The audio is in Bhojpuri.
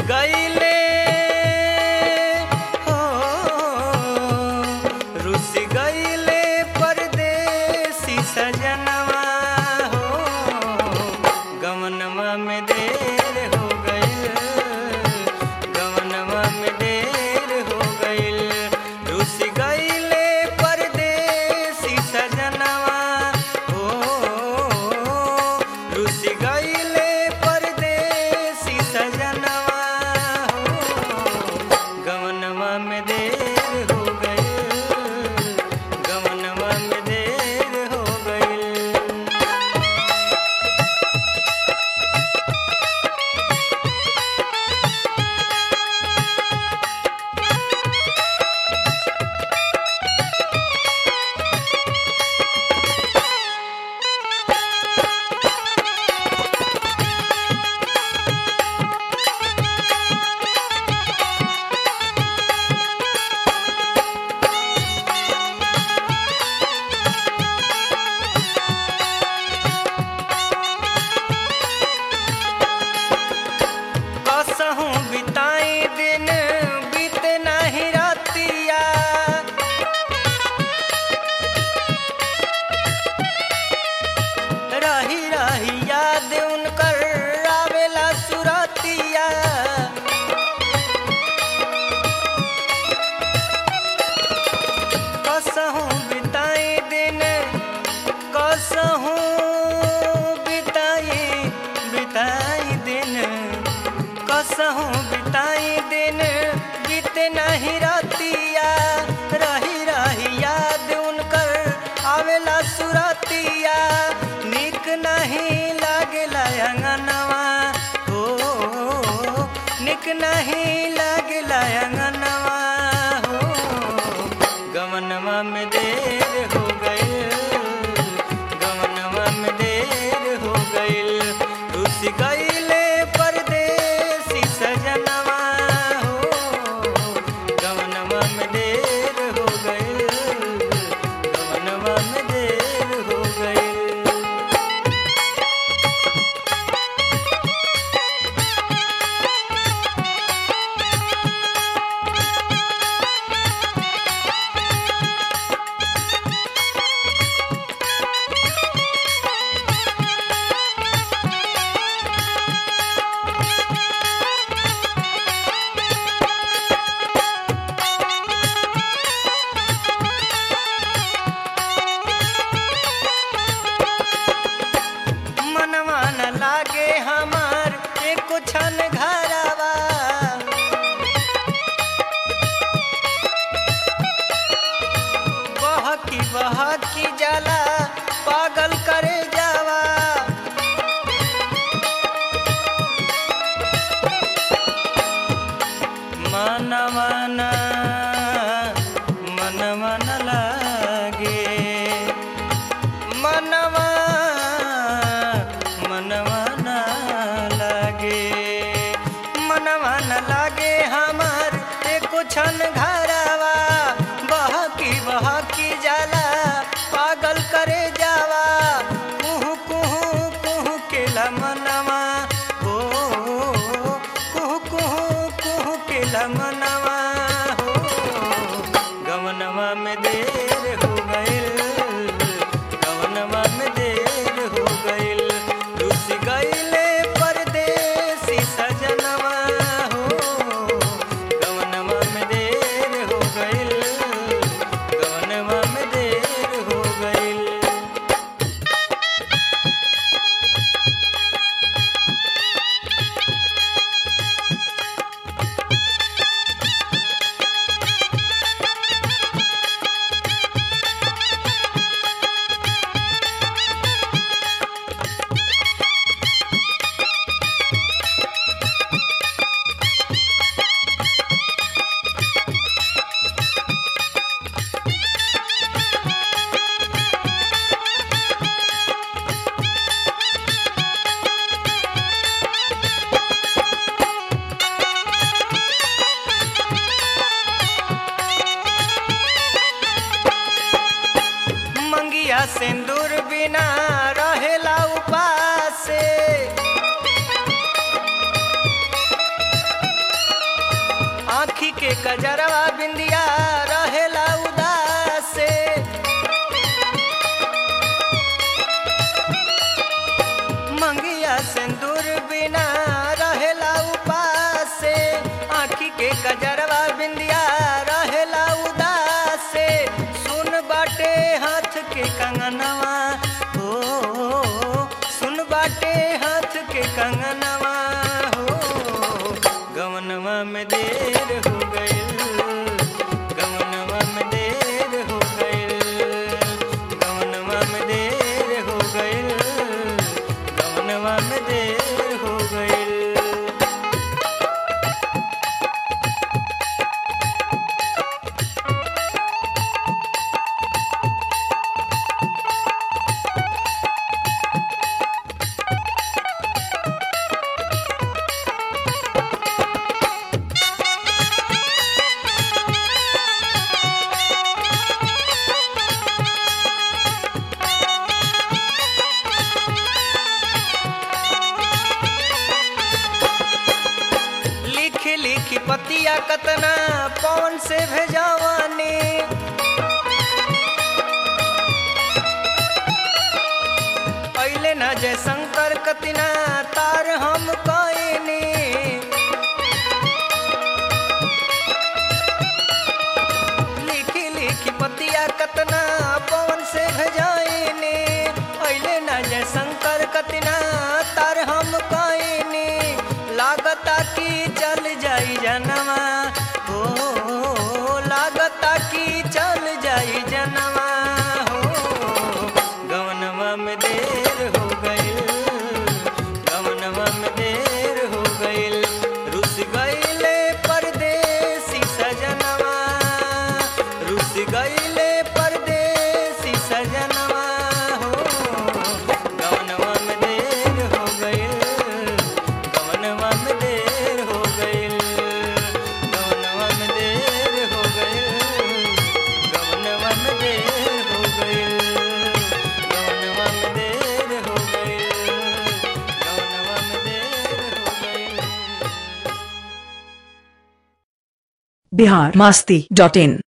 गईले हो रुस गईले परदेसी सजनवा हो गमनवा में देर हो गईल गमनवा में देर हो गईल रुस गईले परदेसी सजनवा हो रुस गईले परदेसी सजनवा गमनवा में देर हो गईल गमनवा में देर हो गईल। कसहूं बिताई दिन बीत नहीं रातिया रही रही याद उनकर आवेला सुरतिया कसहूं बिताई दिन कसहूं बिताई दिन कसहूं बिताई दिन बीत नहीं रातिया रही रही याद उनकर आवेला सुरतिया निक नहीं लागेला अंगनवा हो निक नहीं लागेला अंगनवा हो गमनवा में देर हो गईल गमनवा में देर हो गईल रुस गईले परदेसी सजनवा हो गमनवा में देर हो गईल गमनवा में देर हो गईल। मनवा न लागे हमार एको क्षण घरवा बहकी जाला पागल करे जावा मनवा न लागे मनवा न लागे मनवा न लागे हमार एको क्षण घरवा बहकी जाला पागल करे जावा कुहू कुहू कुहू केला मनवा हो कुहू कुहू कुहू केला मनवा हो गमनवा में देर हो गईल गमनवा में देर हो गईल रुस गईले परदेसी सजनवा हो गमनवा में देर हो गईल गमनवा में देर हो गईल। सिंदूर बिना रहेला उपासे आँखी के कजरवा बिंदिया रहेला उदास से, मंगिया सिंदूर बिना रहेला उपास से, आँखी के कजरवा बिंदिया रहेला उदास से, सुन बाटे हाथ के कंगनवा हो, सुन बाटे हाथ के कंगनवा हो, गवनवा में देर हो गइल, गवनवा में देर हो गइल, गवनवा में देर हो गइल, गवनवा में देर हो गइल। लिखी पतिया कतना पवन से भेजवानी, पहले न जय शंकर कतना तार हम कईनी, लिखी लिखी पतिया कतना पवन से भेजवानी, पहले न जय शंकर कतना तार हम कईनी, लागता की चल जाई जनवा हो, लागता की चल जाई जनवा हो, गवनवा में देर हो गइल, गवनवा में देर हो गइल, रुस गइले परदेसी सजनवा, रुस गइले परदेसी सजनवा हो, गवनवा में देर हो गइल, गवनवा में देर हो गइल, गवनवा में देर हो गइल, गवनवा में देर हो गइल, गवनवा में देर हो गइल, गवनवा में देर हो गइल। biharmasti.in